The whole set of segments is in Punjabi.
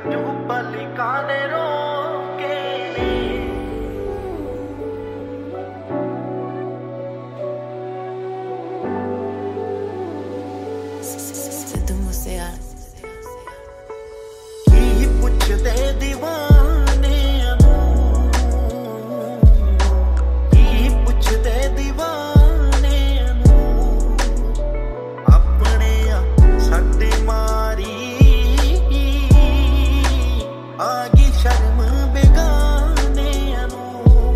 ਹੰਝੂ ਪਲਕਾਂ ਨੇ ਰੋਕੇ ਨੇ ਸਿੱਧੂ ਮੂਸੇਵਾਲਾ ਕੀ ਪੁੱਛਦੇ ਦੀਵਾਨਿਆਂ ਨੂੰ ਕੀ ਪੁੱਛਦੇ ਦੀਵਾਨਿਆਂ ਨੂੰ ਆਪਣੇ ਸਾਡੇ ਮਾਰੀ ਆ ਗਈ ਸ਼ਰਮ ਬੇਗਾਨਿਆਂ ਨੂੰ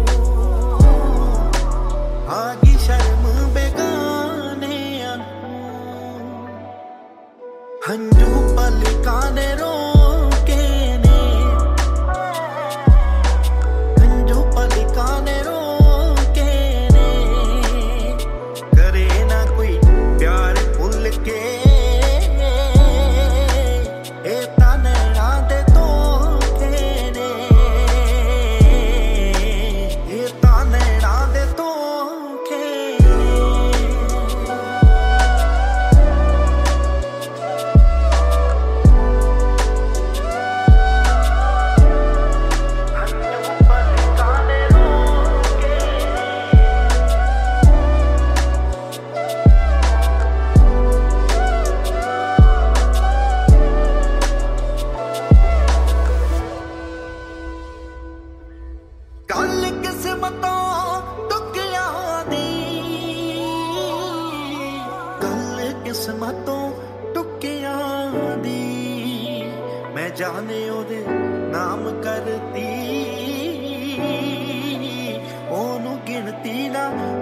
ਆ ਗਈ ਸ਼ਰਮ ਬੇਗਾਨਿਆਂ ਨੂੰ ਹੰਝੂ ਪਲਕਾਂ ਨੇ ਰੋਕੇ ਨੇ ਹੰਝੂ ਪਲਕਾਂ ਨੇ ਰੋਕੇ ਨੇ ਕਰੇ ਨਾ ਕੋਈ ਪਿਆਰ ਭੁੱਲ ਕੇ ਇਹ ਤਾਂ ਨੈਣਾਂ ਦੇ ਧੋਖੇ ਨੇ ਇਹ ਤਾਂ ਨੈਣਾਂ ਦੇ ਧੋਖੇ ਨੇ ਗੱਲ ਕਿਸਮਤੋਂ ਟੁੱਕਿਆਂ ਦੀ ਗੱਲ ਕਿਸਮਤੋਂ ਟੁੱਕਿਆਂ ਦੀ ਮੈਂ ਜਾਣੇ ਉਹਦੇ ਨਾਮ ਕਰਤੀ ਉਹਨੂੰ ਗਿਣਤੀ ਨਾ